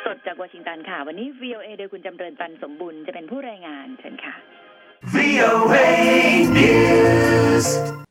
สดจากวอชิงตันค่ะวันนี้ VOA โดยคุณจำเริญตันสมบุญจะเป็นผู้รายงานเชิญค่ะ VOA News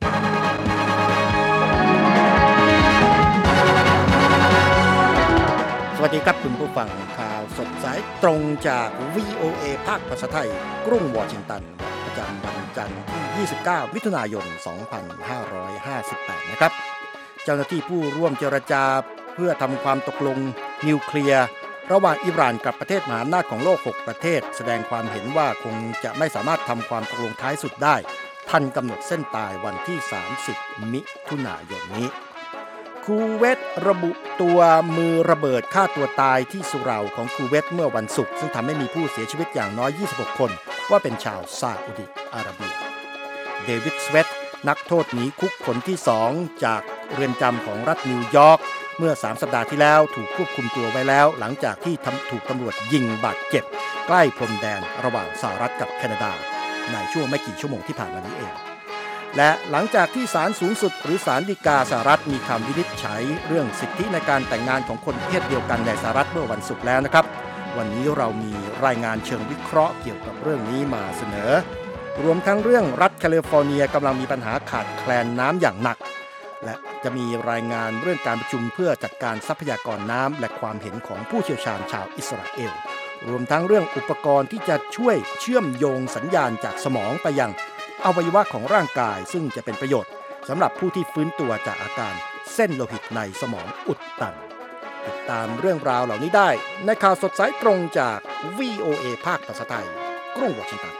สวัสดีครับคุณผู้ฟังข่าวสดสายตรงจาก VOA ภาคภาษาไทยกรุงวอชิงตันประจำวันจันทร์ที่29มิถุนายน2558นะครับเจ้าหน้าที่ผู้ร่วมเจรจาเพื่อทำความตกลงนิวเคลียร์ระหว่างอิหร่านกับประเทศมหาอำนาจของโลก6ประเทศแสดงความเห็นว่าคงจะไม่สามารถทำความตกลงท้ายสุดได้ทันกำหนดเส้นตายวันที่30มิถุนายนนี้คูเวตระบุตัวมือระเบิดฆ่าตัวตายที่สุเหร่าของคูเวตเมื่อวันศุกร์ซึ่งทำให้มีผู้เสียชีวิตอย่างน้อย26คนว่าเป็นชาวซาอุดิอาระเบียเดวิดสเวตนักโทษหนีคุกคนที่2จากเรือนจำของรัฐนิวยอร์กเมื่อ3สัปดาห์ที่แล้วถูกควบคุมตัวไว้แล้วหลังจากที่ถูกตำรวจยิงบาดเจ็บใกล้พรมแดนระหว่างสหรัฐกับแคนาดาในช่วงไม่กี่ชั่วโมงที่ผ่านมานี้เองและหลังจากที่ศาลสูงสุดหรือศาลฎีกาสหรัฐมีคำวินิจฉัยเรื่องสิทธิในการแต่งงานของคนเพศเดียวกันในสหรัฐเมื่อวันศุกร์แล้วนะครับวันนี้เรามีรายงานเชิงวิเคราะห์เกี่ยวกับเรื่องนี้มาเสนอรวมทั้งเรื่องรัฐแคลิฟอร์เนียกำลังมีปัญหาขาดแคลนน้ำอย่างหนักและจะมีรายงานเรื่องการประชุมเพื่อจัดการทรัพยากรน้ำและความเห็นของผู้เชี่ยวชาญชาวอิสราเอลรวมทั้งเรื่องอุปกรณ์ที่จะช่วยเชื่อมโยงสัญญาณจากสมองไปยังอวัยวะของร่างกายซึ่งจะเป็นประโยชน์สำหรับผู้ที่ฟื้นตัวจากอาการเส้นโลหิตในสมองอุดตันติดตามเรื่องราวเหล่านี้ได้ในข่าวสดสายตรงจาก VOA ภาคภาษาไทยกรุงวอชิงตัน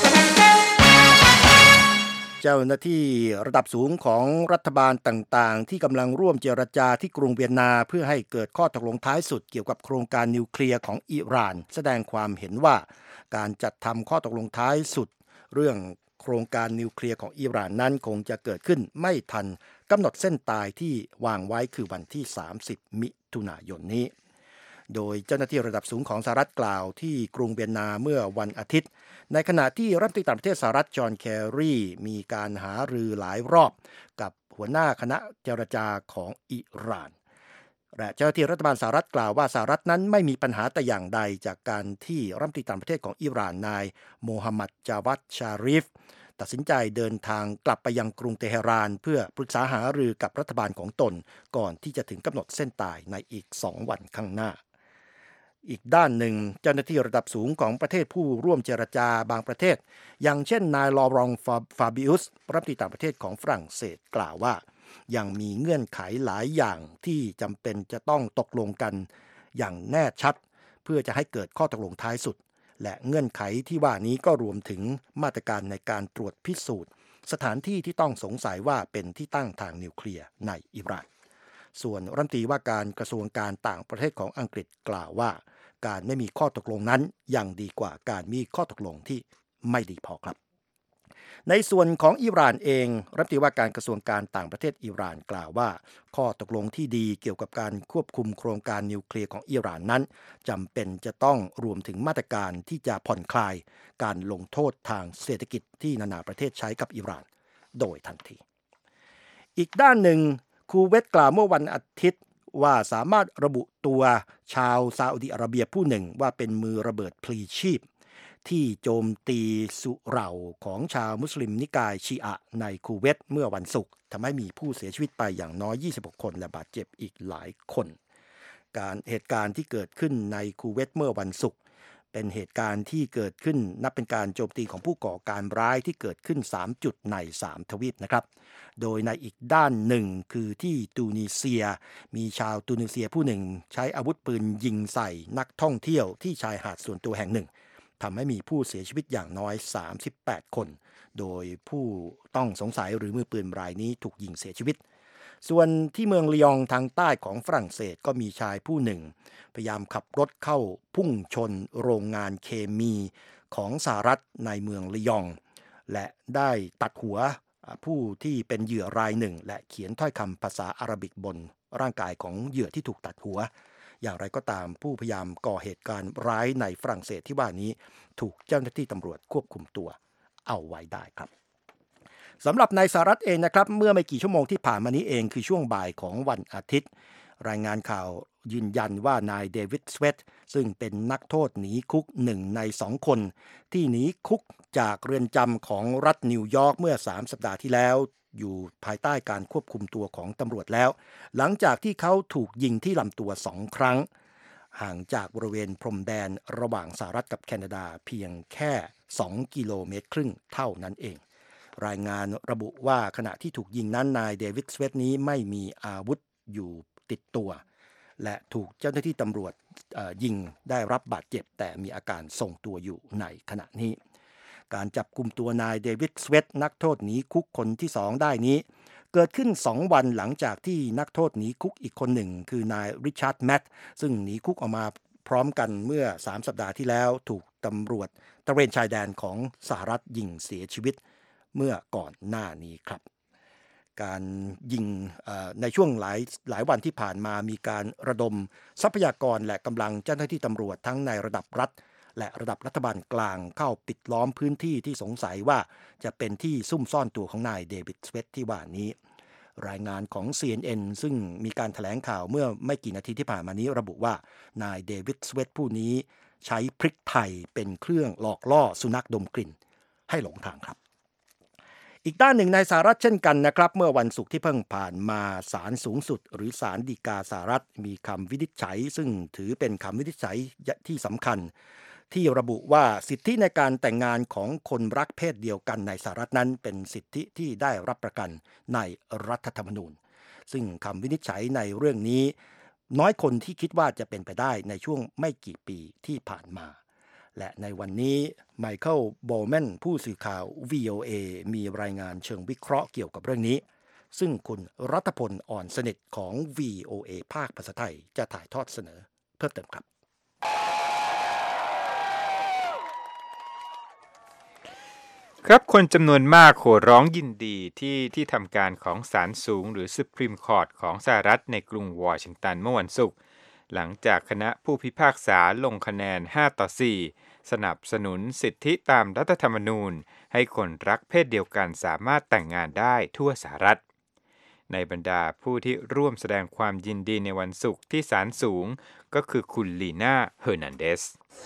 เจ้าหน้าที่ระดับสูงของรัฐบาลต่างๆที่กำลังร่วมเจรจาที่กรุงเวียนนาเพื่อให้เกิดข้อตกลงท้ายสุดเกี่ยวกับโครงการนิวเคลียร์ของอิหร่านแสดงความเห็นว่าการจัดทำข้อตกลงท้ายสุดเรื่องโครงการนิวเคลียร์ของอิหร่านนั้นคงจะเกิดขึ้นไม่ทันกำหนดเส้นตายที่วางไว้คือวันที่30มิถุนายนนี้โดยเจ้าหน้าที่ระดับสูงของสหรัฐกล่าวที่กรุงเวียนนาเมื่อวันอาทิตย์ในขณะที่รัฐมนตรีต่างประเทศสหรัฐจอห์นแครีมีการหารือหลายรอบกับหัวหน้าคณะเจรจาของอิหร่านและเจ้าหน้าที่รัฐบาลสหรัฐกล่าวว่าสหรัฐนั้นไม่มีปัญหาแต่อย่างใดจากการที่รัฐมนตรีต่างประเทศของอิหร่านนายโมฮัมหมัดจาวัดชาริฟตัดสินใจเดินทางกลับไปยังกรุงเตหะรานเพื่อปรึกษาหารือกับรัฐบาลของตนก่อนที่จะถึงกำหนดเส้นตายในอีก2 วันข้างหน้าอีกด้านหนึ่งเจ้าหน้าที่ระดับสูงของประเทศผู้ร่วมเจรจาบางประเทศอย่างเช่นนายลอรองฟาบิอุสรัฐมนตรีต่างประเทศของฝรั่งเศสกล่าวว่ายังมีเงื่อนไขหลายอย่างที่จำเป็นจะต้องตกลงกันอย่างแน่ชัดเพื่อจะให้เกิดข้อตกลงท้ายสุดและเงื่อนไขที่ว่านี้ก็รวมถึงมาตรการในการตรวจพิสูจน์สถานที่ที่ต้องสงสัยว่าเป็นที่ตั้งทางนิวเคลียร์ในอิหร่านส่วนรัฐมนตรีว่าการกระทรวงการต่างประเทศของอังกฤษกล่าวว่าการไม่มีข้อตกลงนั้นยังดีกว่าการมีข้อตกลงที่ไม่ดีพอครับในส่วนของอิหร่านเองรัฐมนตรีว่าการกระทรวงการต่างประเทศอิหร่านกล่าวว่าข้อตกลงที่ดีเกี่ยวกับการควบคุมโครงการนิวเคลียร์ของอิหร่านนั้นจำเป็นจะต้องรวมถึงมาตรการที่จะผ่อนคลายการลงโทษทางเศรษฐกิจที่นานาประเทศใช้กับอิหร่านโดยทันทีอีกด้านหนึ่งคูเวตกล่าวเมื่อวันอาทิตย์ว่าสามารถระบุตัวชาวซาอุดิอาระเบียผู้หนึ่งว่าเป็นมือระเบิดพลีชีพที่โจมตีสุเหร่าของชาวมุสลิมนิกายชีอะในคูเวตเมื่อวันศุกร์ทำให้มีผู้เสียชีวิตไปอย่างน้อย26คนและบาดเจ็บอีกหลายคนเหตุการณ์ที่เกิดขึ้นในคูเวตเมื่อวันศุกร์เป็นเหตุการณ์ที่เกิดขึ้นนับเป็นการโจมตีของผู้ก่อการร้ายที่เกิดขึ้น3จุดใน3ทวีปนะครับโดยในอีกด้านหนึ่งคือที่ตูนิเซียมีชาวตูนิเซียผู้หนึ่งใช้อาวุธปืนยิงใส่นักท่องเที่ยวที่ชายหาดส่วนตัวแห่งหนึ่งทำให้มีผู้เสียชีวิตอย่างน้อย38คนโดยผู้ต้องสงสัยหรือมือปืนรายนี้ถูกยิงเสียชีวิตส่วนที่เมืองลียงทางใต้ของฝรั่งเศสก็มีชายผู้หนึ่งพยายามขับรถเข้าพุ่งชนโรงงานเคมีของสหรัฐในเมืองลียงและได้ตัดหัวผู้ที่เป็นเหยื่อรายหนึ่งและเขียนถ้อยคำภาษาอาหรับิกบนร่างกายของเหยื่อที่ถูกตัดหัวอย่างไรก็ตามผู้พยายามก่อเหตุการณ์ร้ายในฝรั่งเศสที่ว่านี้ถูกเจ้าหน้าที่ตำรวจควบคุมตัวเอาไว้ได้ครับสำหรับในสหรัฐเองนะครับเมื่อไม่กี่ชั่วโมงที่ผ่านมานี้เองคือช่วงบ่ายของวันอาทิตย์รายงานข่าวยืนยันว่านายเดวิดสเวตซึ่งเป็นนักโทษหนีคุก1 ใน 2 คนที่หนีคุกจากเรือนจำของรัฐนิวยอร์กเมื่อ3 สัปดาห์ที่แล้วอยู่ภายใต้การควบคุมตัวของตำรวจแล้วหลังจากที่เขาถูกยิงที่ลำตัว2 ครั้งห่างจากบริเวณพรมแดนระหว่างสหรัฐกับแคนาดาเพียงแค่2.5 กิโลเมตรเท่านั้นเองรายงานระบุว่าขณะที่ถูกยิงนั้นนายเดวิดสเวตนี้ไม่มีอาวุธอยู่ติดตัวและถูกเจ้าหน้าที่ตำรวจยิงได้รับบาดเจ็บแต่มีอาการทรงตัวอยู่ในขณะนี้การจับกุมตัวนายเดวิดสเวตนักโทษหนีคุกคนที่2ได้นี้เกิดขึ้น2 วันหลังจากที่นักโทษหนีคุกอีกคนหนึ่งคือนายริชาร์ดแมทซึ่งหนีคุกออกมาพร้อมกันเมื่อ3 สัปดาห์ที่แล้วถูกตำรวจตระเวนชายแดนของสหรัฐยิงเสียชีวิตเมื่อก่อนหน้านี้ครับการยิงในช่วงหลายวันที่ผ่านมามีการระดมทรัพยากรและกำลังเจ้าหน้าที่ตำรวจทั้งในระดับรัฐและระดับรัฐบาลกลางเข้าปิดล้อมพื้นที่ที่สงสัยว่าจะเป็นที่ซุ่มซ่อนตัวของนายเดวิดสเวตที่ว่านี้รายงานของ CNN ซึ่งมีการแถลงข่าวเมื่อไม่กี่นาทีที่ผ่านมานี้ระบุว่านายเดวิดสเวตผู้นี้ใช้พริกไทยเป็นเครื่องหลอกล่อสุนัขดมกลิ่นให้หลงทางครับอีกด้านหนึ่งในสหรัฐเช่นกันนะครับเมื่อวันศุกร์ที่เพิ่งผ่านมาศาลสูงสุดหรือศาลฎีกาสหรัฐมีคำวินิจฉัยซึ่งถือเป็นคำวินิจฉัยที่สำคัญที่ระบุว่าสิทธิในการแต่งงานของคนรักเพศเดียวกันในสหรัฐนั้นเป็นสิทธิที่ได้รับประกันในรัฐธรรมนูญซึ่งคำวินิจฉัยในเรื่องนี้น้อยคนที่คิดว่าจะเป็นไปได้ในช่วงไม่กี่ปีที่ผ่านมาและในวันนี้ไมเคิลโบลแมนผู้สื่อข่าว VOA มีรายงานเชิงวิเคราะห์เกี่ยวกับเรื่องนี้ซึ่งคุณรัฐพลอ่อนสนิทของ VOA ภาคภาษาไทยจะถ่ายทอดเสนอเพิ่มเติมครับครับคนจำนวนมากโห่ร้องยินดีที่ทำการของศาลสูงหรือ Supreme Court ของสหรัฐในกรุงวอชิงตันเมื่อวันศุกร์หลังจากคณะผู้พิพากษาลงคะแนน5-4สนับสนุนสิทธิตามรัฐธรรมนูญให้คนรักเพศเดียวกันสามารถแต่งงานได้ทั่วสหรัฐในบรรดาผู้ที่ร่วมแสดงความยินดีในวันศุกร์ที่ศาลสูงก็คือคุณลีน่าเฮอร์นันเดส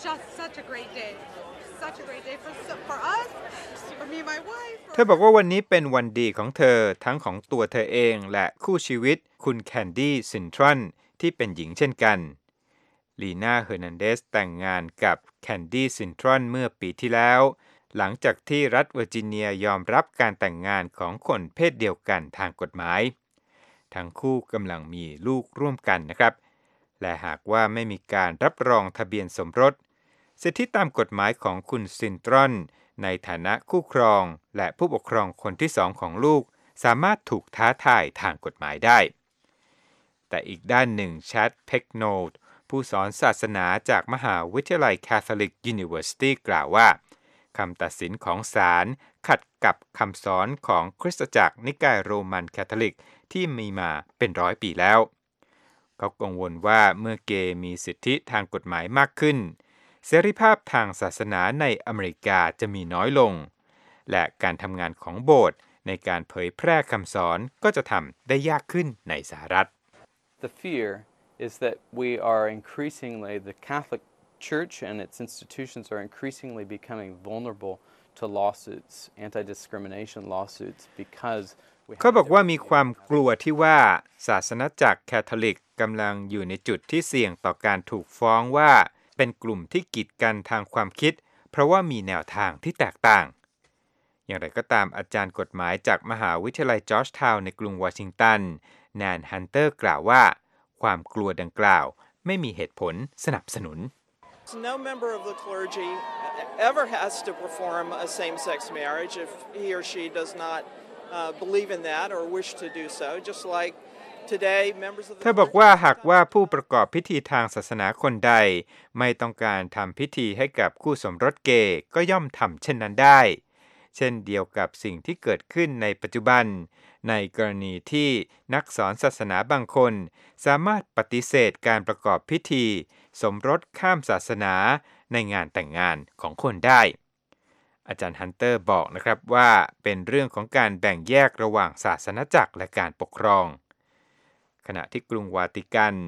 เธอบอกว่าวันนี้เป็นวันดีของเธอทั้งของตัวเธอเองและคู่ชีวิตคุณแคนดี้ซินทรันที่เป็นหญิงเช่นกันลีน่าเฮอร์นันเดสแต่งงานกับแคนดี้ซินทรันเมื่อปีที่แล้วหลังจากที่รัฐเวอร์จิเนียยอมรับการแต่งงานของคนเพศเดียวกันทางกฎหมายทั้งคู่กำลังมีลูกร่วมกันนะครับและหากว่าไม่มีการรับรองทะเบียนสมรสสิทธิตามกฎหมายของคุณซินทรันในฐานะคู่ครองและผู้ปกครองคนที่2ของลูกสามารถถูกท้าทายทางกฎหมายได้แต่อีกด้านหนึ่งแชดเพ็กโนดผู้สอนศาสนาจากมหาวิทยาลัย Catholic University กล่าวว่าคำตัดสินของศาลขัดกับคำสอนของคริสตจักรนิกายโรมันคาทอลิกที่มีมาเป็น100 ปีแล้วเขากังวลว่าเมื่อเกย์มีสิทธิทางกฎหมายมากขึ้นเสรีภาพทางศาสนาในอเมริกาจะมีน้อยลงและการทำงานของโบสถ์ในการเผยแพร่คำสอนก็จะทำได้ยากขึ้นในสหรัฐ The fear is that we are increasingly the Catholic Church and its institutions are increasingly becoming vulnerable to lawsuits, anti-discrimination lawsuits becauseเขาบอกว่ามีความกลัวที่ว่าศาสนาจักรแคทอลิกกำลังอยู่ในจุดที่เสี่ยงต่อการถูกฟ้องว่าเป็นกลุ่มที่กีดกันทางความคิดเพราะว่ามีแนวทางที่แตกต่างอย่างไรก็ตามอาจารย์กฎหมายจากมหาวิทยาลัยจอร์จทาวน์ในกรุงวอชิงตันแนนฮันเตอร์กล่าวว่าความกลัวดังกล่าวไม่มีเหตุผลสนับสนุน No member of the clergy ever has to perform a same-sex marriage if he or she does not believe in that or wish to do so. Just like today, members of the เธอบอกว่าหากว่าผู้ประกอบพิธีทางศาสนาคนใดไม่ต้องการทำพิธีให้กับคู่สมรสเกย์ก็ย่อมทำเช่นนั้นได้เช่นเดียวกับสิ่งที่เกิดขึ้นในปัจจุบันในกรณีที่นักสอนศาสนาบางคนสามารถปฏิเสธการประกอบพิธีสมรสข้ามศาสนาในงานแต่งงานของคนได้อาจารย์ฮันเตอร์บอกนะครับว่าเป็นเรื่องของการแบ่งแยกระหว่างศาสนาจักรและการปกครองขณะที่กรุงวาติกัน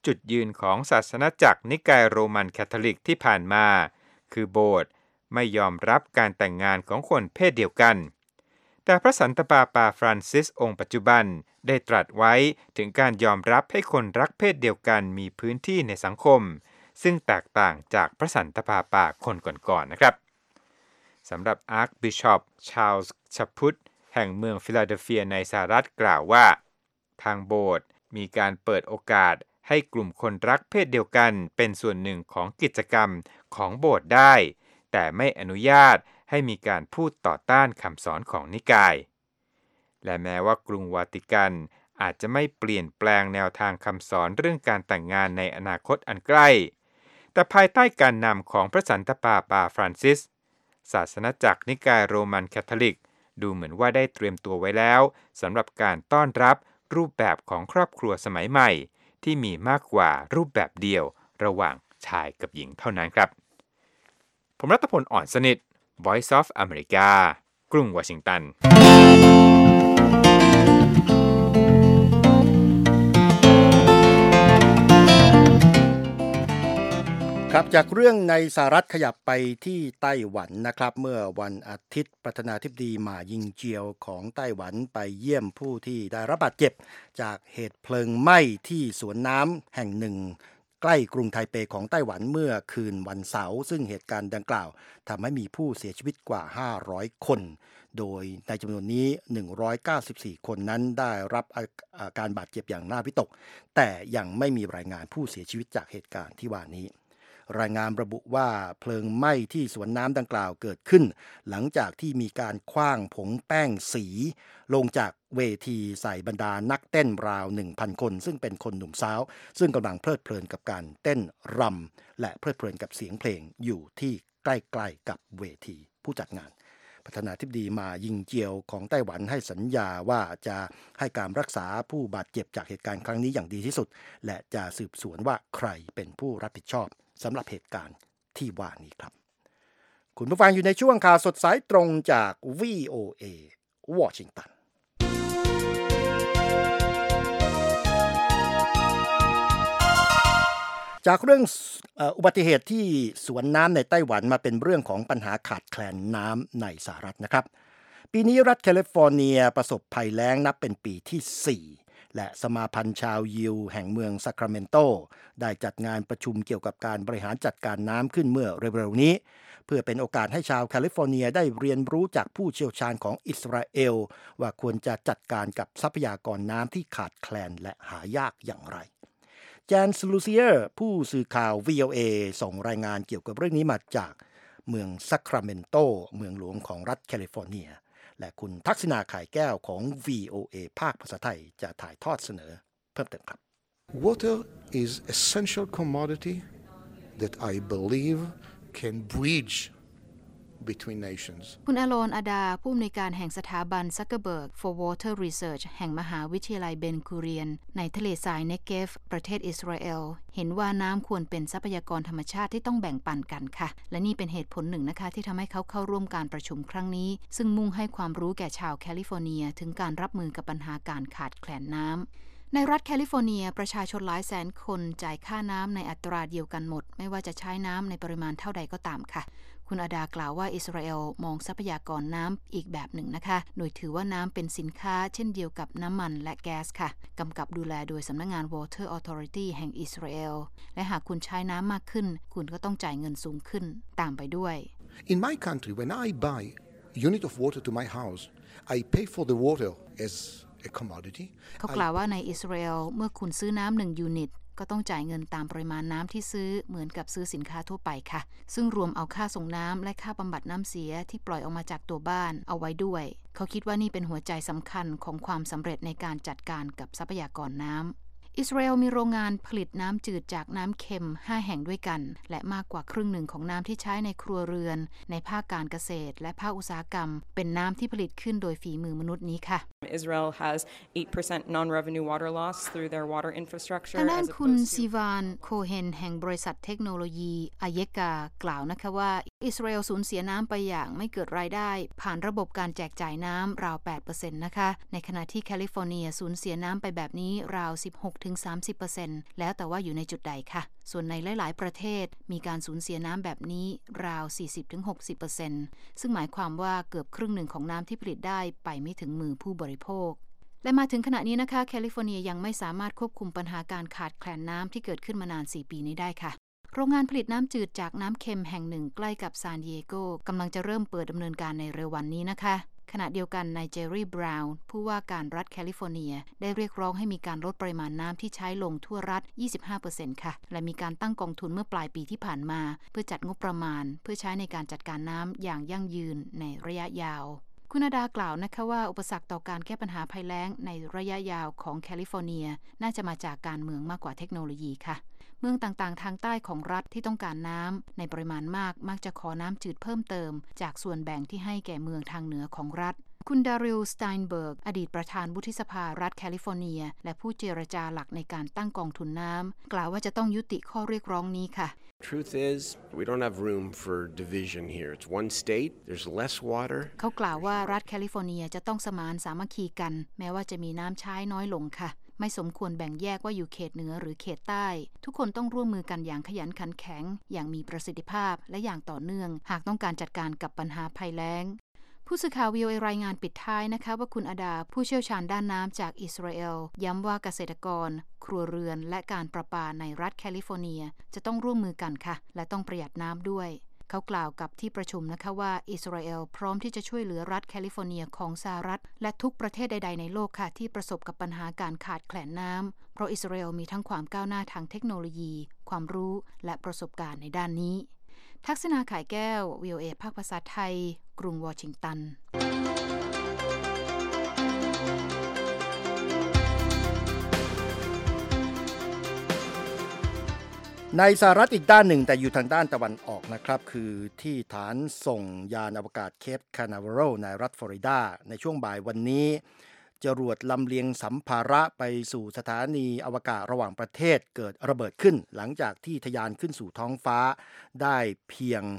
จุดยืนของศาสนจักรนิกายโรมันคาทอลิกที่ผ่านมาคือโบสถ์ไม่ยอมรับการแต่งงานของคนเพศเดียวกันแต่พระสันตะปาปาฟรานซิสองค์ปัจจุบันได้ตรัสไว้ถึงการยอมรับให้คนรักเพศเดียวกันมีพื้นที่ในสังคมซึ่งแตกต่างจากพระสันตะปาปาคนก่อนๆนะครับสำหรับอาร์คบิชอปชาร์ลส์ชัพพุตแห่งเมืองฟิลาเดลเฟียในสหรัฐกล่าวว่าทางโบสถ์มีการเปิดโอกาสให้กลุ่มคนรักเพศเดียวกันเป็นส่วนหนึ่งของกิจกรรมของโบสถ์ได้แต่ไม่อนุญาตให้มีการพูดต่อต้านคำสอนของนิกายและแม้ว่ากรุงวาติกันอาจจะไม่เปลี่ยนแปลงแนวทางคำสอนเรื่องการแต่งงานในอนาคตอันใกล้แต่ภายใต้การนำของพระสันตะปาปาฟรานซิสศาสนจักรนิกายโรมันคาทอลิกดูเหมือนว่าได้เตรียมตัวไว้แล้วสำหรับการต้อนรับรูปแบบของครอบครัวสมัยใหม่ที่มีมากกว่ารูปแบบเดียวระหว่างชายกับหญิงเท่านั้นครับผมรัตพล อ่อนสนิท Voice of America กรุงวอชิงตันครับจากเรื่องในสหรัฐขยับไปที่ไต้หวันนะครับเมื่อวันอาทิตย์ประธานาธิบดีหม่ายิงเจียวของไต้หวันไปเยี่ยมผู้ที่ได้รับบาดเจ็บจากเหตุเพลิงไหม้ที่สวนน้ำแห่งหนึ่งใกล้กรุงไทเปของไต้หวันเมื่อคืนวันเสาร์ซึ่งเหตุการณ์ดังกล่าวทำให้มีผู้เสียชีวิตกว่า500คนโดยในจำนวนนี้194คนนั้นได้รับอาการบาดเจ็บอย่างน่าวิตกแต่ยังไม่มีรายงานผู้เสียชีวิตจากเหตุการณ์ที่ว่านี้รายงานระบุว่าเพลิงไหม้ที่สวนน้ำดังกล่าวเกิดขึ้นหลังจากที่มีการขว้างผงแป้งสีลงจากเวทีใส่บรรดานักเต้นราว 1,000 คนซึ่งเป็นคนหนุ่มสาวซึ่งกำลังเพลิดเพลินกับการเต้นรำและเพลิดเพลินกับเสียงเพลงอยู่ที่ใกล้ๆกับเวทีผู้จัดงานประธานาธิบดีมายิงเจียวของไต้หวันให้สัญญาว่าจะให้การรักษาผู้บาดเจ็บจากเหตุการณ์ครั้งนี้อย่างดีที่สุดและจะสืบสวนว่าใครเป็นผู้รับผิดชอบสำหรับเหตุการณ์ที่ว่านี้ครับคุณผู้ฟังอยู่ในช่วงข่าวสดสายตรงจาก VOA วอชิงตันจากเรื่องอุบัติเหตุที่สวนน้ำในไต้หวันมาเป็นเรื่องของปัญหาขาดแคลนน้ำในสหรัฐนะครับปีนี้รัฐแคลิฟอร์เนียประสบภัยแล้งนับเป็นปีที่4และสมาพันธ์ชาวยิวแห่งเมืองซัคราเมนโตได้จัดงานประชุมเกี่ยวกับการบริหารจัดการน้ำขึ้นเมื่อเร็วๆนี้เพื่อเป็นโอกาสให้ชาวแคลิฟอร์เนียได้เรียนรู้จากผู้เชี่ยวชาญของอิสราเอลว่าควรจะจัดการกับทรัพยากรน้ำที่ขาดแคลนและหายากอย่างไรแจนส์ลูเซียร์ผู้สื่อข่าว VOA ส่งรายงานเกี่ยวกับเรื่องนี้มาจากเมืองซัคราเมนโตเมืองหลวงของรัฐแคลิฟอร์เนียและคุณทักษิณา ข่ายแก้วของ VOA ภาคภาษาไทยจะถ่ายทอดเสนอเพิ่มเติมครับ Water is essential commodity that I believe can bridge between nations คุณอโลนอดาผู้อำนวยการแห่งสถาบัน Zuckerberg for Water Research แห่งมหาวิทยาลัยเบนกูเรียนในทะเลทรายเนเกฟประเทศอิสราเอลเห็นว่าน้ำควรเป็นทรัพยากรธรรมชาติที่ต้องแบ่งปันกันค่ะและนี่เป็นเหตุผลหนึ่งนะคะที่ทำให้เขาเข้าร่วมการประชุมครั้งนี้ซึ่งมุ่งให้ความรู้แก่ชาวแคลิฟอร์เนียถึงการรับมือกับปัญหาการขาดแคลนน้ำในรัฐแคลิฟอร์เนียประชาชนหลายแสนคนจ่ายค่าน้ำในอัตราเดียวกันหมดไม่ว่าจะใช้น้ำในปริมาณเท่าใดก็ตามค่ะคุณอดากล่าวว่าอิสราเอลมองทรัพยากรน้ำอีกแบบหนึ่งนะคะโดยถือว่าน้ำเป็นสินค้าเช่นเดียวกับน้ำมันและแก๊สค่ะกำกับดูแลโดยสำนักงาน Water Authority แห่งอิสราเอลและหากคุณใช้น้ำมากขึ้นคุณก็ต้องจ่ายเงินสูงขึ้นตามไปด้วย In my country when I buy unit of water to my house I pay for the water as a commodity เขากล่าวว่าในอิสราเอลเมื่อคุณซื้อน้ำ1ยูนิตก็ต้องจ่ายเงินตามปริมาณน้ำที่ซื้อเหมือนกับซื้อสินค้าทั่วไปค่ะซึ่งรวมเอาค่าส่งน้ำและค่าบำบัดน้ำเสียที่ปล่อยออกมาจากตัวบ้านเอาไว้ด้วยเขาคิดว่านี่เป็นหัวใจสำคัญของความสำเร็จในการจัดการกับทรัพยากรน้ำอิสราเอลมีโรงงานผลิตน้ำจืดจากน้ำเค็ม5แห่งด้วยกันและมากกว่าครึ่งหนึ่งของน้ำที่ใช้ในครัวเรือนในภาคการเกษตรและภาคอุตสาหกรรมเป็นน้ำที่ผลิตขึ้นโดยฝีมือมนุษย์นี้ค่ะ Israel has 8% non-revenue water loss through their water infrastructure ทางด้านคุณซีวานโคเฮนแห่งบริษัทเทคโนโลยีอาเยกากล่าวนะคะว่าอิสราเอลสูญเสียน้ำไปอย่างไม่เกิดรายได้ผ่านระบบการแจกจ่ายน้ำราว 8% นะคะในขณะที่แคลิฟอร์เนียสูญเสียน้ำไปแบบนี้ราว 20-30% แล้วแต่ว่าอยู่ในจุดใดค่ะส่วนในหลายๆประเทศมีการสูญเสียน้ำแบบนี้ราว 40-60% ซึ่งหมายความว่าเกือบครึ่งหนึ่งของน้ำที่ผลิตได้ไปไม่ถึงมือผู้บริโภคและมาถึงขณะนี้นะคะแคลิฟอร์เนียยังไม่สามารถควบคุมปัญหาการขาดแคลนน้ำที่เกิดขึ้นมานาน4 ปีนี้ได้ค่ะโรงงานผลิตน้ำจืดจากน้ำเค็มแห่งหนึ่งใกล้กับซานดิเอโกกำลังจะเริ่มเปิดดำเนินการในเร็ววันนี้นะคะขณะเดียวกันนายเจอรี่ บราวน์ผู้ว่าการรัฐแคลิฟอร์เนียได้เรียกร้องให้มีการลดปริมาณน้ำที่ใช้ลงทั่วรัฐ 25% ค่ะและมีการตั้งกองทุนเมื่อปลายปีที่ผ่านมาเพื่อจัดงบประมาณเพื่อใช้ในการจัดการน้ำอย่างยั่งยืนในระยะยาวคุณอดากล่าวนะคะว่าอุปสรรคต่อการแก้ปัญหาภัยแล้งในระยะยาวของแคลิฟอร์เนียน่าจะมาจากการเมืองมากกว่าเทคโนโลยีค่ะเมืองต่างๆทางใต้ของรัฐที่ต้องการน้ำในปริมาณมากมักจะขอน้ำจืดเพิ่มเติมจากส่วนแบ่งที่ให้แก่เมืองทางเหนือของรัฐคุณดาริล สไตน์เบิร์กอดีตประธานวุฒิสภารัฐแคลิฟอร์เนียและผู้เจรจาหลักในการตั้งกองทุนน้ำกล่าวว่าจะต้องยุติข้อเรียกร้องนี้ค่ะ Truth is, we don't have room for division here. It's one state, there's less water. เขากล่าวว่ารัฐแคลิฟอร์เนียจะต้องสมานสามัคคีกันแม้ว่าจะมีน้ำใช้น้อยลงค่ะไม่สมควรแบ่งแยกว่าอยู่เขตเหนือหรือเขตใต้ทุกคนต้องร่วมมือกันอย่างขยันขันแข็งอย่างมีประสิทธิภาพและอย่างต่อเนื่องหากต้องการจัดการกับปัญหาภัยแล้งผู้สื่อข่าว VOA รายงานปิดท้ายนะคะว่าคุณอดาผู้เชี่ยวชาญด้านน้ำจากอิสราเอลย้ำว่าเกษตรกรครัวเรือนและการประปาในรัฐแคลิฟอร์เนียจะต้องร่วมมือกันค่ะและต้องประหยัดน้ำด้วยเขากล่าวกับที่ประชุมนะคะว่าอิสราเอลพร้อมที่จะช่วยเหลือรัฐแคลิฟอร์เนียของสหรัฐและทุกประเทศใดๆในโลกค่ะที่ประสบกับปัญหาการขาดแคลนน้ำเพราะอิสราเอลมีทั้งความก้าวหน้าทางเทคโนโลยีความรู้และประสบการณ์ในด้านนี้ทักษณา ข่ายแก้ว VOA ภาคภาษาไทยกรุงวอชิงตันในสหรัฐอีกด้านหนึ่งแต่อยู่ทางด้านตะวันออกนะครับคือที่ฐานส่งยานอวกาศเคปคานาเวโรในรัฐฟลอริดาในช่วงบ่ายวันนี้จรวดลำเลียงสัมภาระไปสู่สถานีอวกาศระหว่างประเทศเกิดระเบิดขึ้นหลังจากที่ทะยานขึ้นสู่ท้องฟ้าได้เพียง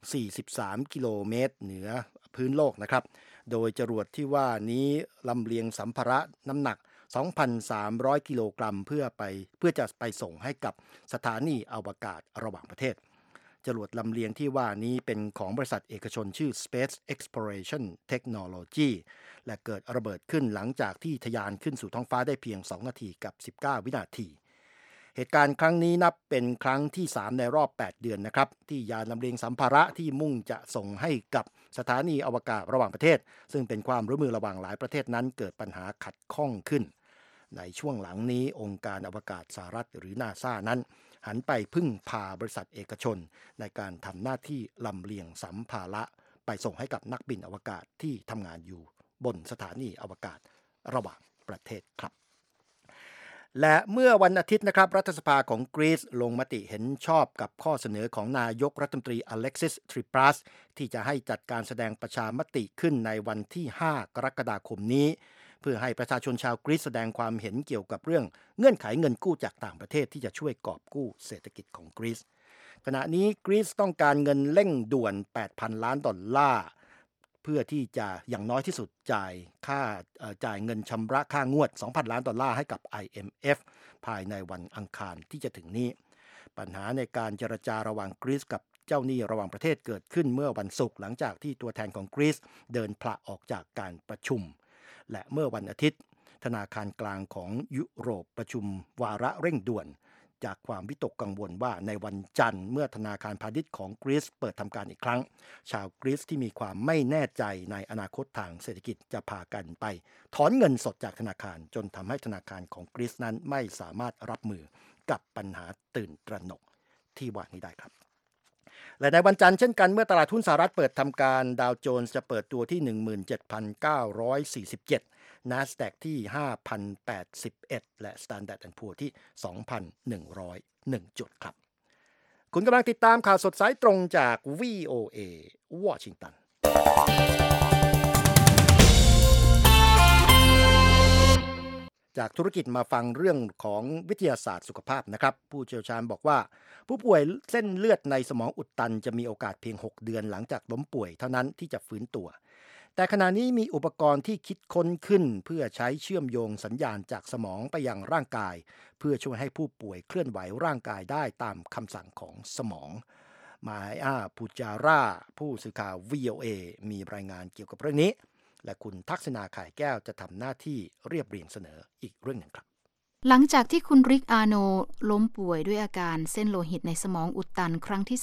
43กิโลเมตรเหนือพื้นโลกนะครับโดยจรวดที่ว่านี้ลำเลียงสัมภาระน้ำหนัก 2,300 กิโลกรัมเพื่อจะไปส่งให้กับสถานีอวกาศระหว่างประเทศจรวดลำเลียงที่ว่านี้เป็นของบริษัทเอกชนชื่อ Space Exploration Technology และเกิดระเบิดขึ้นหลังจากที่ทะยานขึ้นสู่ท้องฟ้าได้เพียง2นาทีกับ19วินาทีเหตุการณ์ครั้งนี้นับเป็นครั้งที่3ในรอบ8เดือนนะครับที่ยานลำเลียงสัมภาระที่มุ่งจะส่งให้กับสถานีอวกาศระหว่างประเทศซึ่งเป็นความร่วมมือระหว่างหลายประเทศนั้นเกิดปัญหาขัดข้องขึ้นในช่วงหลังนี้องค์การอวกาศสหรัฐหรือ NASA นั้นหันไปพึ่งพาบริษัทเอกชนในการทำหน้าที่ลำเลียงสัมภาระไปส่งให้กับนักบินอวกาศที่ทำงานอยู่บนสถานีอวกาศระหว่างประเทศครับและเมื่อวันอาทิตย์นะครับรัฐสภาของกรีซลงมติเห็นชอบกับข้อเสนอของนายกรัฐมนตรีอเล็กซิส ทริปรัสที่จะให้จัดการแสดงประชามติขึ้นในวันที่5กรกฎาคมนี้เพื่อให้ประชาชนชาวกรีซแสดงความเห็นเกี่ยวกับเรื่องเงื่อนไขเงินกู้จากต่างประเทศที่จะช่วยกอบกู้เศรษฐกิจของกรีซขณะนี้กรีซต้องการเงินเร่งด่วน $8,000 ล้านเพื่อที่จะอย่างน้อยที่สุดจ่ายเงินชำระค่างวด $2,000 ล้านให้กับ IMF ภายในวันอังคารที่จะถึงนี้ปัญหาในการเจรจาระหว่างกรีซกับเจ้าหนี้ระหว่างประเทศเกิดขึ้นเมื่อวันศุกร์หลังจากที่ตัวแทนของกรีซเดินผละออกจากการประชุมและเมื่อวันอาทิตย์ธนาคารกลางของยุโรปประชุมวาระเร่งด่วนจากความวิตกกังวลว่าในวันจันทร์เมื่อธนาคารพาณิชย์ของกรีซเปิดทำการอีกครั้งชาวกรีซที่มีความไม่แน่ใจในอนาคตทางเศรษฐกิจจะพากันไปถอนเงินสดจากธนาคารจนทำให้ธนาคารของกรีซนั้นไม่สามารถรับมือกับปัญหาตื่นตระหนกที่ว่านี้ได้ครับและในวันจันทร์เช่นกันเมื่อตลาดหุ้นสหรัฐเปิดทำการดาวโจนส์จะเปิดตัวที่ 17,947NASDAQ ที่ 5,081 และ Standard & Poor's ที่ 2,101 จุดครับคุณกำลังติดตามข่าวสดสายตรงจาก VOA วอชิงตันจากธุรกิจมาฟังเรื่องของวิทยาศาสตร์สุขภาพนะครับผู้เชี่ยวชาญบอกว่าผู้ป่วยเส้นเลือดในสมองอุดตันจะมีโอกาสเพียง6เดือนหลังจากล้มป่วยเท่านั้นที่จะฟื้นตัวแต่ขณะนี้มีอุปกรณ์ที่คิดค้นขึ้นเพื่อใช้เชื่อมโยงสัญญาณจากสมองไปยังร่างกายเพื่อช่วยให้ผู้ป่วยเคลื่อนไหวร่างกายได้ตามคำสั่งของสมองมาอาปูจาร่าผู้สื่อข่าว VOA มีรายงานเกี่ยวกับเรื่องนี้และคุณทักษณาข่ายแก้วจะทำหน้าที่เรียบเรียงเสนออีกเรื่องหนึ่งครับหลังจากที่คุณริกอาโนล้มป่วยด้วยอาการเส้นโลหิตในสมองอุดตันครั้งที่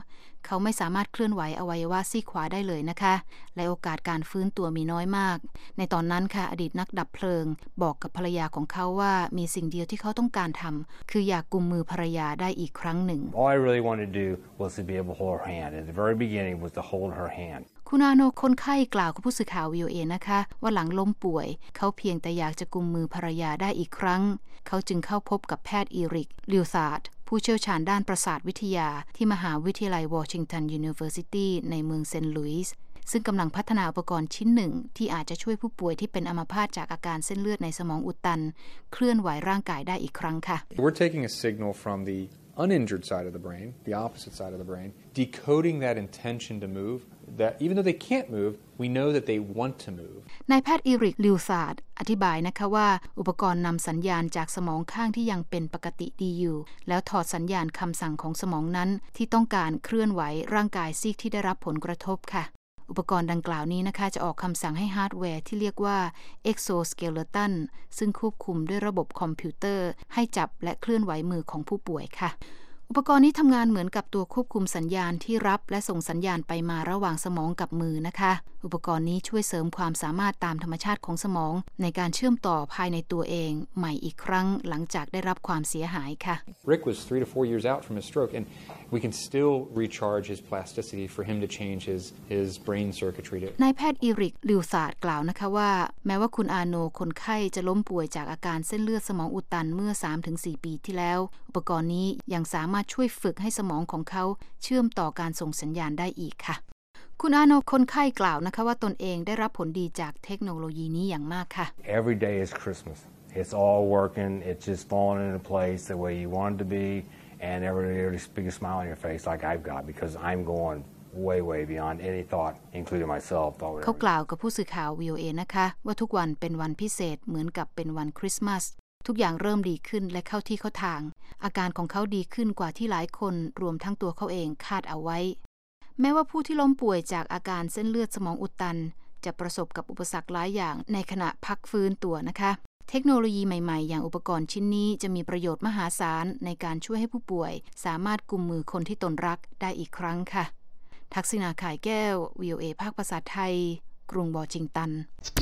3เขาไม่สามารถเคลื่อนไหวอวัยวะซีกขวาได้เลยนะคะและโอกาสการฟื้นตัวมีน้อยมากในตอนนั้นค่ะอดีตนักดับเพลิงบอกกับภรรยาของเขาว่ามีสิ่งเดียวที่เขาต้องการทำคืออยากกุมมือภรรยาได้อีกครั้งหนึ่ง All I really wanted to do was to be able to hold her hand. At the very beginning was to hold her hand. คุณอาโนคนไข้กล่าวกับผู้สื่อข่าว VOA นะคะว่าหลังล้มป่วยเขาเพียงแต่อยากจะกุมมือภรรยาได้อีกครั้งเขาจึงเข้าพบกับแพทย์อีริกลิวซาร์ดผู้เชี่ยวชาญด้านประสาทวิทยาที่มหาวิทยาลัยวอชิงตันยูนิเวอร์ซิตี้ในเมืองเซนต์หลุยส์ซึ่งกำลังพัฒนาอุปกรณ์ชิ้นหนึ่งที่อาจจะช่วยผู้ป่วยที่เป็นอัมพาตจากอาการเส้นเลือดในสมองอุดตันเคลื่อนไหวร่างกายได้อีกครั้งค่ะ We're taking a signal from the uninjured side of the brain, the opposite side of the brain, decoding that intention to move, that even though they can't move, we know that they want to move. นายแพทย์อีริกลิวซาร์ดอธิบายนะคะว่าอุปกรณ์นำสัญญาณจากสมองข้างที่ยังเป็นปกติดีอยู่แล้วถอดสัญญาณคำสั่งของสมองนั้นที่ต้องการเคลื่อนไหวร่างกายซีกที่ได้รับผลกระทบค่ะอุปกรณ์ดังกล่าวนี้นะคะจะออกคำสั่งให้ฮาร์ดแวร์ที่เรียกว่า exoskeleton ซึ่งควบคุมด้วยระบบคอมพิวเตอร์ให้จับและเคลื่อนไหวมือของผู้ป่วยค่ะอุปกรณ์นี้ทำงานเหมือนกับตัวควบคุมสัญญาณที่รับและส่งสัญญาณไปมาระหว่างสมองกับมือนะคะอุปกรณ์นี้ช่วยเสริมความสามารถตามธรรมชาติของสมองในการเชื่อมต่อภายในตัวเองใหม่อีกครั้งหลังจากได้รับความเสียหายค่ะ Rick was 3 to 4 years out from his stroke and we can still recharge his plasticity for him to change his brain circuitry. นายแพทย์อีริกลิวซาร์ดกล่าวนะคะว่าแม้ว่าคุณอาโนคนไข้จะล้มป่วยจากอาการเส้นเลือดสมองอุดตันเมื่อ 3-4 ปีที่แล้วอุปกรณ์นี้ยังสามารถช่วยฝึกให้สมองของเขาเชื่อมต่อการส่งสัญญาณได้อีกค่ะคุณอาโนคนไข้กล่าวนะคะว่าตนเองได้รับผลดีจากเทคโนโลยีนี้อย่างมากค่ะ Every day is Christmas. It's all working. It's just falling into place the way you want it to be, and everybody's big smile on your face like I've got because I'm going way beyond any thought, including myself. เขากล่าวกับผู้สื่อข่าว VOA นะคะว่าทุกวันเป็นวันพิเศษเหมือนกับเป็นวันคริสต์มาสทุกอย่างเริ่มดีขึ้นและเข้าที่เข้าทางอาการของเขาดีขึ้นกว่าที่หลายคนรวมทั้งตัวเขาเองคาดเอาไว้แม้ว่าผู้ที่ล้มป่วยจากอาการเส้นเลือดสมองอุดตันจะประสบกับอุปสรรคหลายอย่างในขณะพักฟื้นตัวนะคะเทคโนโลยีใหม่ๆอย่างอุปกรณ์ชิ้นนี้จะมีประโยชน์มหาศาลในการช่วยให้ผู้ป่วยสามารถกุมมือคนที่ตนรักได้อีกครั้งค่ะทักษิณาข่ายแก้ว VOA ภาคภาษาไทยกรุงวอชิงตัน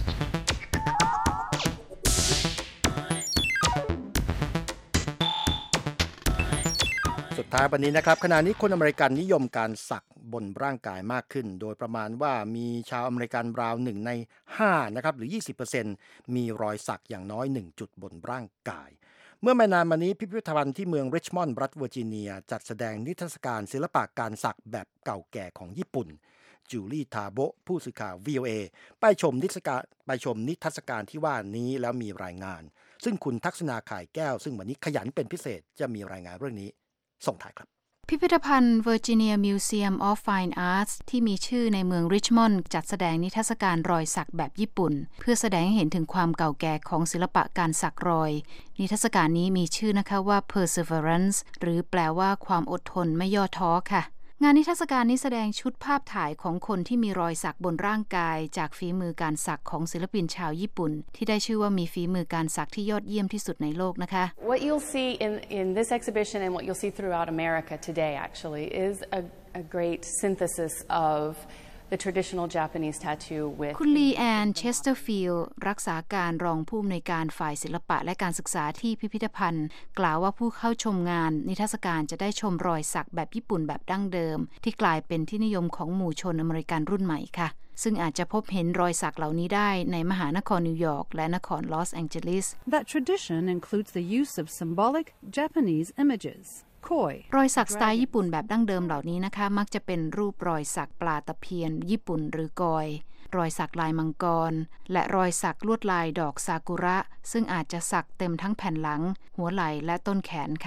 สุดท้ายวันนี้นะครับขณะนี้คนอเมริกันนิยมการสักบนร่างกายมากขึ้นโดยประมาณว่ามีชาวอเมริกันราว1 ใน 5นะครับหรือ 20% มีรอยสักอย่างน้อย1จุดบนร่างกายเมื่อไม่นานมานี้พิพิธภัณฑ์ที่เมืองริชมอนด์รัฐเวอร์จิเนียจัดแสดงนิทรรศการศิลปะการสักแบบเก่าแก่ของญี่ปุ่นจูลี่ทาโบะผู้สื่อข่าว VOA ไปชมนิทรรศการที่ว่านี้แล้วมีรายงานซึ่งคุณทักษณาข่ายแก้วซึ่งวันนี้ขยันเป็นพิเศษจะมีรายงานเรื่องนี้ส่งท้ายครับพิพิธภัณฑ์ Virginia Museum of Fine Arts ที่มีชื่อในเมืองริชมอนด์จัดแสดงนิทรรศการรอยสักแบบญี่ปุ่นเพื่อแสดงให้เห็นถึงความเก่าแก่ของศิลปะการสักรอยนิทรรศการนี้มีชื่อนะคะว่า Perseverance หรือแปลว่าความอดทนไม่ย่อท้อค่ะงานนิทรรศการนี้แสดงชุดภาพถ่ายของคนที่มีรอยสักบนร่างกายจากฝีมือการสักของศิลปินชาวญี่ปุ่นที่ได้ชื่อว่ามีฝีมือการสักที่ยอดเยี่ยมที่สุดในโลกนะคะ What you'll see in this exhibition and what you'll see throughout America today actually is a great synthesis of the traditional Japanese tattoo with คุณลีแอนเชสเตอร์ฟิลด์รักษาการรองผู้อำนวยการฝ่ายศิลปะและการศึกษาที่พิพิธภัณฑ์กล่าวว่าผู้เข้าชมงานนิทรรศการจะได้ชมรอยสักแบบญี่ปุ่นแบบดั้งเดิมที่กลายเป็นที่นิยมของหมู่ชนอเมริกันรุ่นใหม่ค่ะซึ่งอาจจะพบเห็นรอยสักเหล่านี้ได้ในมหานครนิวยอร์กและนครลอสแองเจลิส That tradition includes the use of symbolic Japanese images รอยสักสไตล์ญี่ปุ่นแบบดั้งเดิมเหล่านี้นะคะมักจะเป็นรูปรอยสักปลาตะเพียนญี่ปุ่นหรือกอยรอยสักลายมังกรและรอยสักลวดลายดอกซากุระซึ่งอาจจะสักเต็มทั้งแผ่นหลังหัวไหล่และต้นแขนค่ะ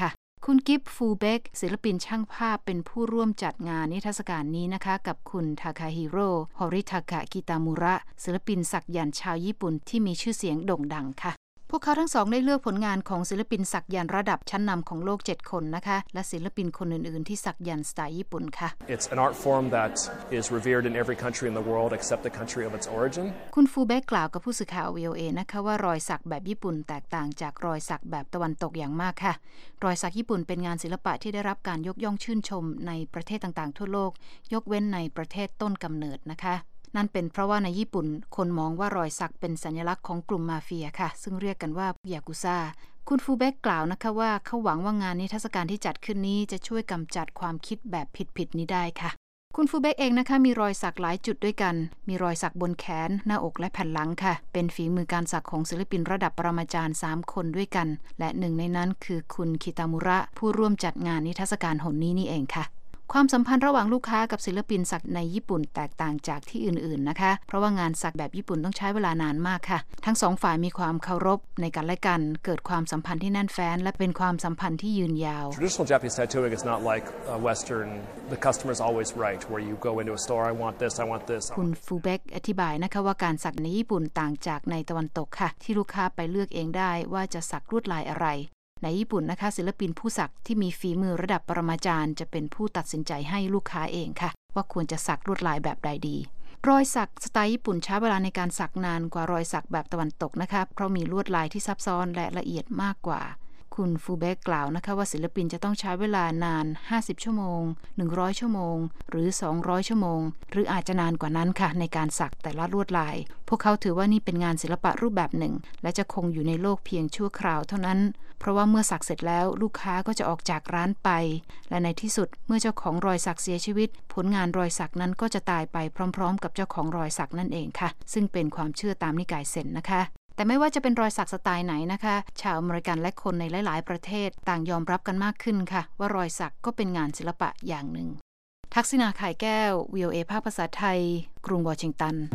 คุณกิฟฟูเบกศิลปินช่างภาพเป็นผู้ร่วมจัดงานนิทรรศการนี้นะคะกับคุณทาคาฮิโร่ฮอริทากะกิตามุระศิลปินสักยันต์ชาวญี่ปุ่นที่มีชื่อเสียงโด่งดังค่ะพวกเขาทั้งสองได้เลือกผลงานของศิลปินสักยันต์ระดับชั้นนำของโลก7คนนะคะและศิลปินคนอื่นๆที่สักยันต์สไตล์ญี่ปุ่นค่ะ It's an art form that is revered in every country in the world except the country of its origin คุณฟูเบกกล่าวกับผู้สื่อข่าว VOA นะคะว่ารอยสักแบบญี่ปุ่นแตกต่างจากรอยสักแบบตะวันตกอย่างมากค่ะรอยสักญี่ปุ่นเป็นงานศิลปะที่ได้รับการยกย่องชื่นชมในประเทศต่างๆทั่วโลกยกเว้นในประเทศต้นกำเนิดนะคะนั่นเป็นเพราะว่าในญี่ปุ่นคนมองว่ารอยสักเป็นสัญลักษณ์ของกลุ่มมาเฟียค่ะซึ่งเรียกกันว่ายากุซ่าคุณฟูเบกกล่าวนะคะว่าเขาหวังว่างานนิทรรศการที่จัดขึ้นนี้จะช่วยกำจัดความคิดแบบผิดๆนี้ได้ค่ะคุณฟูเบกเองนะคะมีรอยสักหลายจุดด้วยกันมีรอยสักบนแขนหน้าอกและแผ่นหลังค่ะเป็นฝีมือการสักของศิลปินระดับปรมาจารย์3คนด้วยกันและหนึ่งในนั้นคือคุณคิตามุระผู้ร่วมจัดงานนิทรรศการหนนี้นี่เองค่ะความสัมพันธ์ระหว่างลูกค้ากับศิลปินสักในญี่ปุ่นแตกต่างจากที่อื่นๆนะคะเพราะว่างานสักแบบญี่ปุ่นต้องใช้เวลานานมากค่ะทั้งสองฝ่ายมีความเคารพในกันและกันเกิดความสัมพันธ์ที่แน่นแฟ้นและเป็นความสัมพันธ์ที่ยืนยาว Traditional Japanese tattooing is not like Western the customer is always right where you go into a store I want this I want this คุณฟูเบกอธิบายนะคะว่าการสักในญี่ปุ่นต่างจากในตะวันตกค่ะที่ลูกค้าไปเลือกเองได้ว่าจะสักลวดลายอะไรในญี่ปุ่นนะคะศิลปินผู้สักที่มีฝีมือระดับปรมาจารย์จะเป็นผู้ตัดสินใจให้ลูกค้าเองค่ะว่าควรจะสักลวดลายแบบใดดีรอยสักสไตล์ญี่ปุ่นใช้เวลาในการสักนานกว่ารอยสักแบบตะวันตกนะคะเพราะมีลวดลายที่ซับซ้อนและละเอียดมากกว่าคุณฟูเบกกล่าวนะคะว่าศิลปินจะต้องใช้เวลานาน50ชั่วโมง100ชั่วโมงหรือ200ชั่วโมงหรืออาจจะนานกว่านั้นค่ะในการสักแต่ละลวดลายพวกเขาถือว่านี่เป็นงานศิลปะรูปแบบหนึ่งและจะคงอยู่ในโลกเพียงชั่วคราวเท่านั้นเพราะว่าเมื่อสักเสร็จแล้วลูกค้าก็จะออกจากร้านไปและในที่สุดเมื่อเจ้าของรอยสักเสียชีวิตผลงานรอยสักนั้นก็จะตายไปพร้อมๆกับเจ้าของรอยสักนั่นเองค่ะซึ่งเป็นความเชื่อตามนิกายเซนนะคะแต่ไม่ว่าจะเป็นรอยสักสไตล์ไหนนะคะชาวอเมริกันและคนในหลายๆประเทศต่างยอมรับกันมากขึ้นค่ะว่ารอยสักก็เป็นงานศิลปะอย่างหนึ่งทักษิณา ข่ายแก้ว VOA ภาคภาษาไทยกรุงวอชิงตัน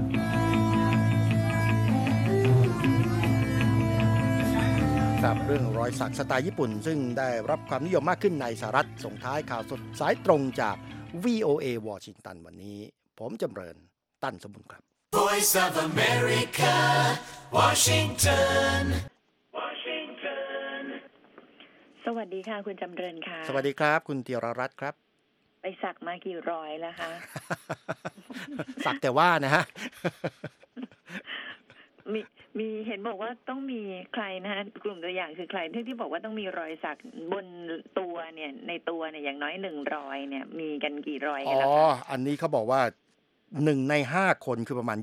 ครับเรื่องรอยสักสไตล์ญี่ปุ่นซึ่งได้รับความนิยมมากขึ้นในสหรัฐส่งท้ายข่าวสดสายตรงจาก VOA วอชิงตันวันนี้ผมจำเริญตั้นสมบุญครับ Voice of America Washington สวัสดีค่ะคุณจำเริญค่ะสวัสดีครับคุณธีรรัตน์ครับไปสักมากี่ร้อยแล้วคะสักแต่ว่านะฮะมีเห็นบอกว่าต้องมีใครนะฮะกลุ่มตัวอย่างคือใครที่บอกว่าต้องมีรอยสักบนตัวเนี่ยในตัวเนี่ยอย่างน้อย100เนี่ยมีกันกี่รอยกันแล้วคะอันนี้เขาบอกว่า1ใน5คนคือประมาณ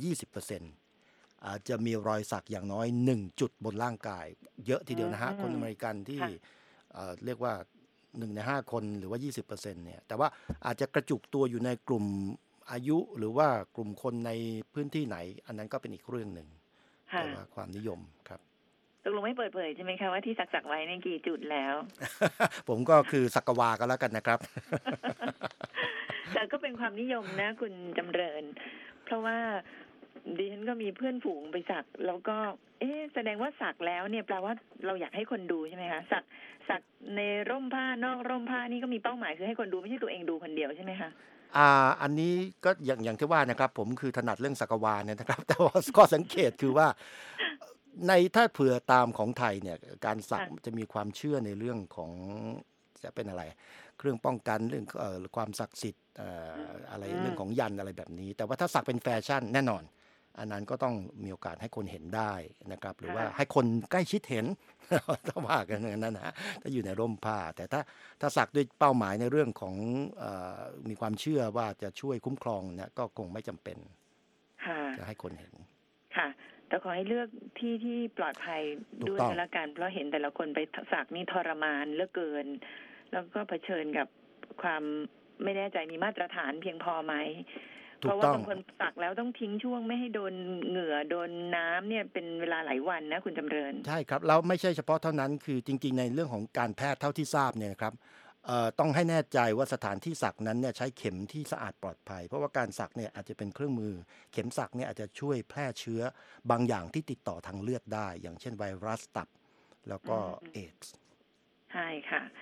20% อาจจะมีรอยสักอย่างน้อย1จุดบนร่างกายเยอะทีเดียวนะฮะคนอเมริกันที่เรียกว่า1ใน5คนหรือว่า 20% เนี่ยแต่ว่าอาจจะกระจุกตัวอยู่ในกลุ่มอายุหรือว่ากลุ่มคนในพื้นที่ไหนอันนั้นก็เป็นอีกเรื่องหนึ่งแต่ว่าความนิยมครับตกลงไม่เปิดเผยใช่ไหมคะว่าที่สักไว้ในกี่จุดแล้วผมก็คือสักวากันแล้วกันนะครับแต่ก็เป็นความนิยมนะคุณจำเริญเพราะว่าดิฉันก็มีเพื่อนฝูงไปสักแล้วก็แสดงว่าสักแล้วเนี่ยแปลว่าเราอยากให้คนดูใช่ไหมคะสักในร่มผ้านอกร่มผ้านี่ก็มีเป้าหมายคือให้คนดูไม่ใช่ตัวเองดูคนเดียวใช่ไหมคะอันนี้ก็อย่างที่ว่านะครับผมคือถนัดเรื่องสักวาเนี่ยนะครับแต่ว่าข้อสังเกตคือว่าในถ้าเผื่อตามของไทยเนี่ยการสักจะมีความเชื่อในเรื่องของจะเป็นอะไรเครื่องป้องกันเรื่องความศักดิ์สิทธิ์อะไรเรื่องของยันอะไรแบบนี้แต่ว่าถ้าสักเป็นแฟชั่นแน่นอนอันนั้นก็ต้องมีโอกาสให้คนเห็นได้นะครับหรือว่าให้คนใกล้ชิดเห็นถ้าว่ากันอย่างนั้นนะถ้าอยู่ในร่มผ้าแต่ถ้าสักด้วยเป้าหมายในเรื่องของมีความเชื่อว่าจะช่วยคุ้มครองเนี่ยก็คงไม่จำเป็นจะให้คนเห็นค่ะแต่ขอให้เลือกที่ปลอดภัยด้วยกันละกันเพราะเห็นแต่ละคนไปสักนี่ทรมานเหลือเกินแล้วก็เผชิญกับความไม่แน่ใจมีมาตรฐานเพียงพอไหมเพราะว่าบางคนสักแล้วต้องทิ้งช่วงไม่ให้โดนเหงื่อโดนน้ำเนี่ยเป็นเวลาหลายวันนะคุณจำเริญใช่ครับแล้วไม่ใช่เฉพาะเท่านั้นคือจริงๆในเรื่องของการแพทย์เท่าที่ทราบเนี่ยนะครับต้องให้แน่ใจว่าสถานที่สักนั้นเนี่ยใช้เข็มที่สะอาดปลอดภัยเพราะว่าการสักเนี่ยอาจจะเป็นเครื่องมือเข็มสักเนี่ยอาจจะช่วยแพร่เชื้อบางอย่างที่ติดต่อทางเลือดได้อย่างเช่นไวรัสตับแล้วก็เอดส์ใช่ค่ะ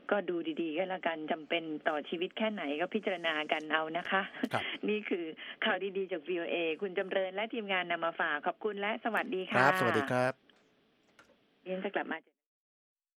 ก็ดูดีๆก็แล้วกันจำเป็นต่อชีวิตแค่ไหนก็พิจารณากันเอานะคะ นี่คือข่าวดีๆจาก VOA คุณจำเริญและทีมงานนำมาฝากขอบคุณและสวัสดีค่ะครับสวัสดีครับเรียนจะกลับมา